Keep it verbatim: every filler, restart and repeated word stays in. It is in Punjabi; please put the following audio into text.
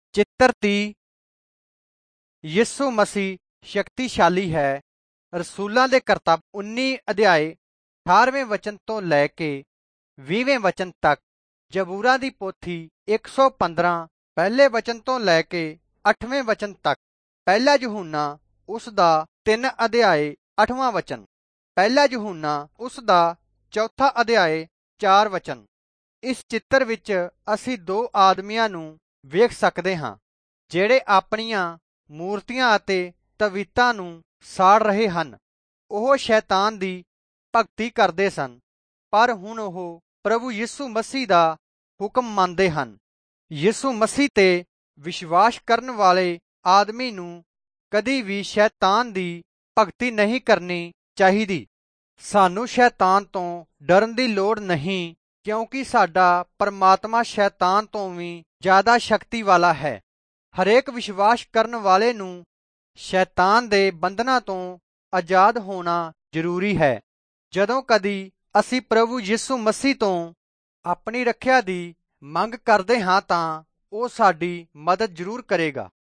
ਚਿੱਤਰ ਤੀਹ। ਯਿਸੂ ਮਸੀਹ ਸ਼ਕਤੀਸ਼ਾਲੀ ਹੈ। ਰਸੂਲਾਂ ਦੇ ਕਰਤੱਵ ਉੱਨੀ ਅਧਿਆਏ ਅਠਾਰਵੇਂ ਵਚਨ ਤੋਂ ਲੈ ਕੇ ਵੀਹਵੇਂ ਵਚਨ ਤੱਕ। ਜ਼ਬੂਰਾਂ ਦੀ ਪੋਥੀ ਇੱਕ ਸੌ ਪੰਦਰਾਂ ਪਹਿਲੇ ਵਚਨ ਤੋਂ ਲੈ ਕੇ ਅੱਠਵੇਂ ਵਚਨ ਤੱਕ। ਪਹਿਲਾ ਯਹੂਨਾ ਉਸ ਦਾ ਤਿੰਨ ਅਧਿਆਏ ਅੱਠਵਾਂ ਵਚਨ। ਪਹਿਲਾ ਯਹੂਨਾ ਉਸ ਦਾ ਚੌਥਾ ਅਧਿਆਏ ਚਾਰ ਵਚਨ। ਇਸ ਚਿੱਤਰ ਵਿੱਚ ਅਸੀਂ ਦੋ ਆਦਮੀਆਂ ਨੂੰ ਵੇਖ ਸਕਦੇ ਹਾਂ ਜਿਹੜੇ ਆਪਣੀਆਂ ਮੂਰਤੀਆਂ ਅਤੇ ਤਵੀਤਾਂ ਨੂੰ ਸਾੜ ਰਹੇ ਹਨ। ਉਹ ਸ਼ੈਤਾਨ ਦੀ ਭਗਤੀ ਕਰਦੇ ਸਨ, ਪਰ ਹੁਣ ਉਹ ਪ੍ਰਭੂ ਯਿਸੂ ਮਸੀਹ ਦਾ ਹੁਕਮ ਮੰਨਦੇ ਹਨ। ਯਿਸੂ ਮਸੀਹ ਤੇ ਵਿਸ਼ਵਾਸ ਕਰਨ ਵਾਲੇ ਆਦਮੀ ਨੂੰ ਕਦੀ ਵੀ ਸ਼ੈਤਾਨ ਦੀ ਭਗਤੀ ਨਹੀਂ ਕਰਨੀ ਚਾਹੀਦੀ। ਸਾਨੂੰ ਸ਼ੈਤਾਨ ਤੋਂ ਡਰਨ ਦੀ ਲੋੜ ਨਹੀਂ, ਕਿਉਂਕਿ ਸਾਡਾ ਪਰਮਾਤਮਾ ਸ਼ੈਤਾਨ ਤੋਂ ਵੀ ਜ਼ਿਆਦਾ ਸ਼ਕਤੀ ਵਾਲਾ ਹੈ। ਹਰੇਕ ਵਿਸ਼ਵਾਸ ਕਰਨ ਵਾਲੇ ਨੂੰ ਸ਼ੈਤਾਨ ਦੇ ਬੰਧਨਾਂ ਤੋਂ ਆਜ਼ਾਦ ਹੋਣਾ ਜ਼ਰੂਰੀ ਹੈ। ਜਦੋਂ ਕਦੀ ਅਸੀਂ ਪ੍ਰਭੂ ਯਿਸੂ ਮਸੀਹ ਤੋਂ ਆਪਣੀ ਰੱਖਿਆ ਦੀ ਮੰਗ ਕਰਦੇ ਹਾਂ ਤਾਂ ਉਹ ਸਾਡੀ ਮਦਦ ਜ਼ਰੂਰ ਕਰੇਗਾ।